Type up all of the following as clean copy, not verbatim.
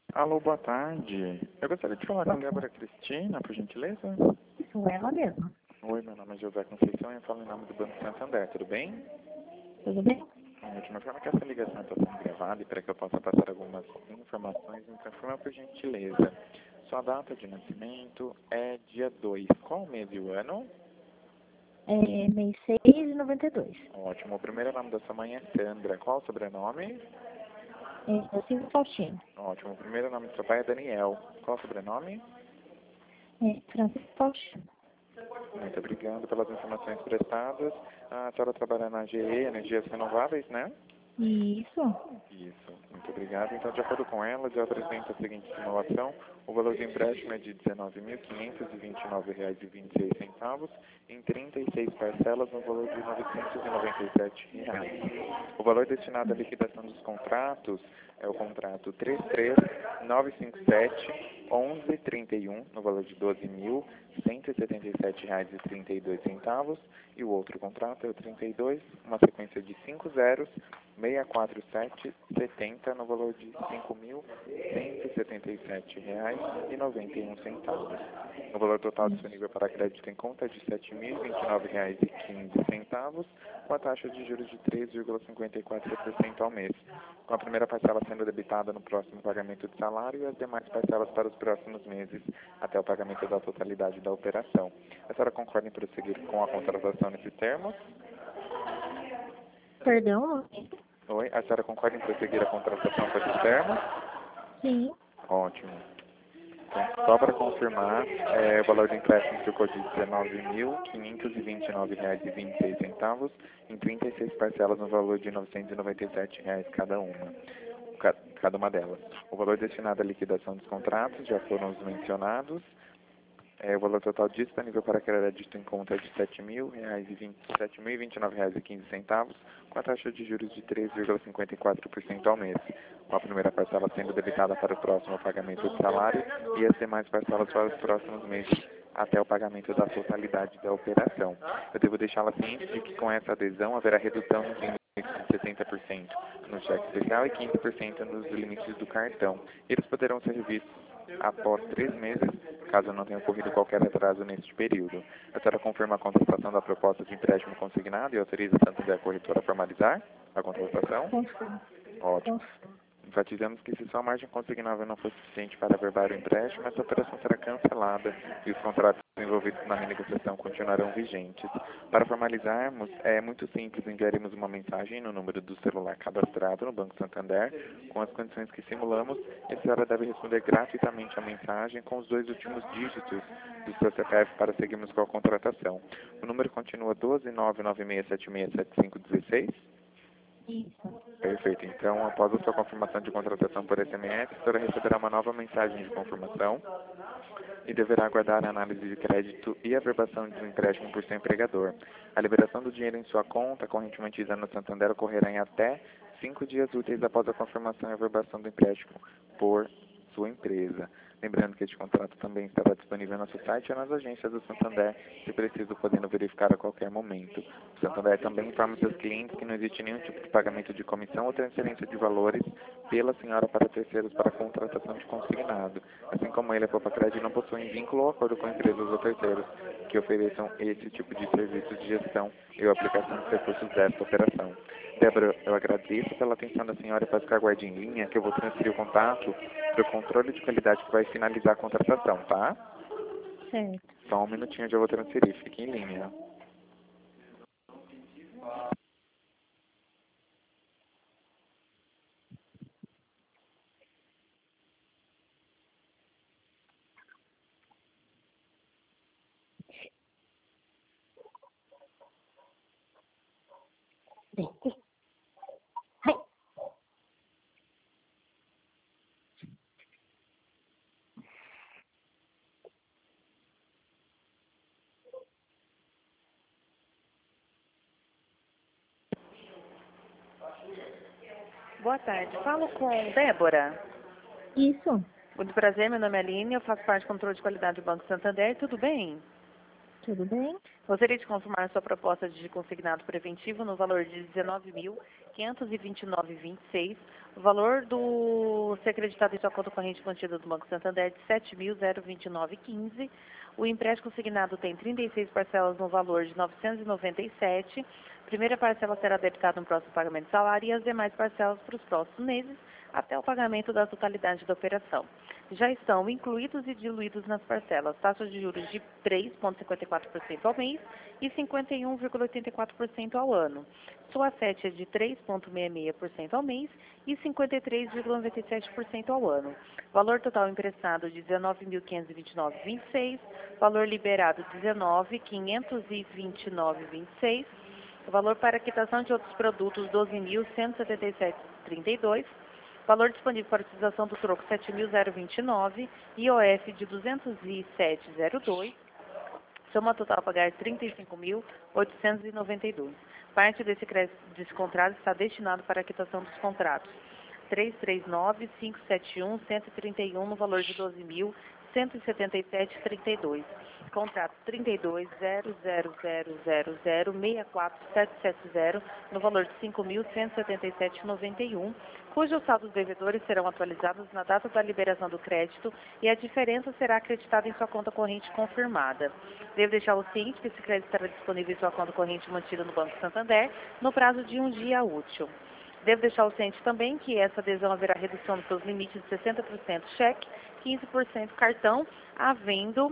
Alô, boa tarde. Eu gostaria de falar com Débora Cristina, por gentileza. Sou ela mesma. Oi, meu nome é José Conceição e eu falo em nome do Banco Santander, tudo bem? Tudo bem? De última forma que essa ligação está sendo gravada e para que eu possa passar algumas informações, me confirma por gentileza. Sua data de nascimento é dia 2. Qual o mês e o ano? É mês 6 de 92. Ótimo. O primeiro nome da sua mãe é Sandra. Qual o sobrenome? É Silvio Faustino. Ótimo. O primeiro nome do seu pai é Daniel. Qual o sobrenome? É Francisco Faustino. Muito obrigado pelas informações prestadas. A senhora trabalha na GE, Energias Renováveis, né? Isso. Isso, muito obrigado. Então, de acordo com ela, eu apresento a seguinte simulação. O valor do empréstimo é de R$ 19.529,26 em 36 parcelas no valor de R$ 997. O valor destinado à liquidação dos contratos é o contrato 33957-1131, no valor de R$ 12.177,32. E o outro contrato é o 32, uma sequência de 5 zeros, 64770, no valor de R$ 5.177,91. O valor total disponível para crédito em conta é de R$ 7.029,15, com a taxa de juros de 3,54% ao mês, com a primeira parcela sendo debitada no próximo pagamento de salário e as demais parcelas para os próximos meses, até o pagamento da totalidade da operação. A senhora concorda em prosseguir com a contratação nesses termos? Perdão? Oi, a senhora concorda em prosseguir a contratação com esses termos? Sim. Ótimo. Então, só para confirmar, o valor do empréstimo ficou de R$ 19.529,26 em 36 parcelas no valor de R$ 997 cada uma. Cada uma delas. O valor destinado à liquidação dos contratos já foram os mencionados. O valor total disponível para crédito em conta é de R$ 7.029,15, com a taxa de juros de 3,54% ao mês, com a primeira parcela sendo debitada para o próximo pagamento do salário e as demais parcelas para os próximos meses, até o pagamento da totalidade da operação. Eu devo deixá-la ciente de que com essa adesão haverá redução nos limites de 60% no cheque especial e 15% nos limites do cartão. Eles poderão ser revistos após 3 meses, caso não tenha ocorrido qualquer atraso neste período. A senhora confirma a contratação da proposta de empréstimo consignado e autoriza a Santander Corretora a formalizar a contratação? Confirmo. Ótimo. Enfatizamos que se sua margem consignável não for suficiente para averbar o empréstimo, essa operação será cancelada e os contratos envolvidos na renegociação continuarão vigentes. Para formalizarmos, é muito simples, enviaremos uma mensagem no número do celular cadastrado no Banco Santander, com as condições que simulamos, e a senhora deve responder gratuitamente a mensagem com os 2 últimos dígitos do seu CPF para seguirmos com a contratação. O número continua 12996767516. Isso. Perfeito. Então, após a sua confirmação de contratação por SMS, a senhora receberá uma nova mensagem de confirmação e deverá aguardar a análise de crédito e a averbação de um empréstimo por seu empregador. A liberação do dinheiro em sua conta, correntemente usando o Santander, ocorrerá em até 5 dias úteis após a confirmação e averbação do empréstimo por sua empresa. Lembrando que este contrato também estará disponível no nosso site e nas agências do Santander, se preciso, podendo verificar a qualquer momento. O Santander também informa seus clientes que não existe nenhum tipo de pagamento de comissão ou transferência de valores pela senhora para terceiros para a contratação de consignado. Assim como ele, a Poupa Crédito não possui vínculo ou acordo com empresas ou terceiros que ofereçam esse tipo de serviço de gestão e a aplicação dos recursos desta operação. Débora, eu agradeço pela atenção da senhora e peço que aguarde em linha, que eu vou transferir o contato para o controle de qualidade que vai finalizar a contratação, tá? Certo. Só um minutinho, eu já vou transferir. Fique em linha. Bem, Hai. Boa tarde. Falo com Débora. Isso. Muito prazer, meu nome é Aline, eu faço parte do controle de qualidade do Banco Santander. Tudo bem? Tudo bem? Gostaria de confirmar sua proposta de consignado preventivo no valor de R$ 19.529,26. O valor do ser acreditado em sua conta corrente mantida do Banco Santander é de R$ 7.029,15. O empréstimo consignado tem 36 parcelas no valor de R$ 997. Primeira parcela será debitada no próximo pagamento de salário e as demais parcelas para os próximos meses, até o pagamento da totalidade da operação. Já estão incluídos e diluídos nas parcelas taxas de juros de 3,54% ao mês e 51,84% ao ano. Sua sete é de 3,66% ao mês e 53,97% ao ano. Valor total emprestado de R$ 19.529,26, valor liberado R$ 19.529,26, valor para quitação de outros produtos R$ 12.177,32, valor disponível para utilização do troco R$ 7.029, IOF de R$ 207,02, soma total a pagar R$ 35.892. Parte desse contrato está destinado para a quitação dos contratos 339.571.131 no valor de R$ 12.177,32. Contrato 32.0000064.770 no valor de R$ 5.177,91, cujos saldos devedores serão atualizados na data da liberação do crédito e a diferença será acreditada em sua conta corrente confirmada. Devo deixar o ciente que esse crédito estará disponível em sua conta corrente mantida no Banco Santander no prazo de um dia útil. Devo deixar o ciente também que essa adesão haverá redução nos seus limites de 60% cheque, 15% cartão, havendo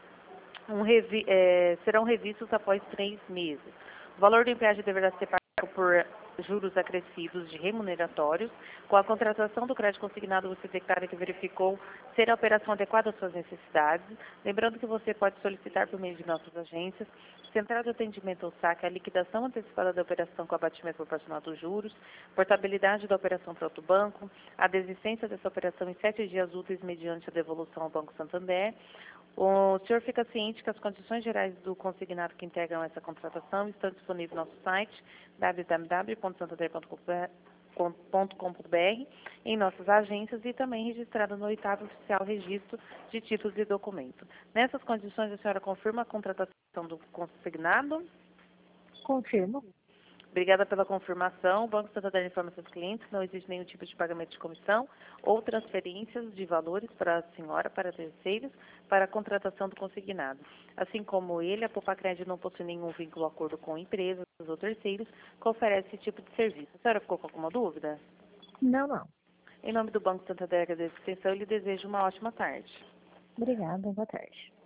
serão revistos após 3 meses. O valor do empréstimo deverá ser pago por juros acrescidos de remuneratórios. Com a contratação do crédito consignado, você declara que verificou ser a operação adequada às suas necessidades. Lembrando que você pode solicitar por meio de nossas agências, Central de Atendimento ao Saque, a liquidação antecipada da operação com abatimento proporcional dos juros, portabilidade da operação para outro banco, a desistência dessa operação em 7 dias úteis mediante a devolução ao Banco Santander. O senhor fica ciente que as condições gerais do consignado que integram essa contratação estão disponíveis no nosso site www.santander.com.br, em nossas agências e também registrado no 8º Oficial Registro de Títulos e Documentos. Nessas condições, a senhora confirma a contratação do consignado? Confirmo. Obrigada pela confirmação. O Banco Santander informa seus clientes que não existe nenhum tipo de pagamento de comissão ou transferências de valores para a senhora, para terceiros, para a contratação do consignado. Assim como ele, a Popacred não possui nenhum vínculo ou acordo com empresas ou terceiros que oferecem esse tipo de serviço. A senhora ficou com alguma dúvida? Não. Em nome do Banco Santander, agradeço a atenção e lhe desejo uma ótima tarde. Obrigada, boa tarde.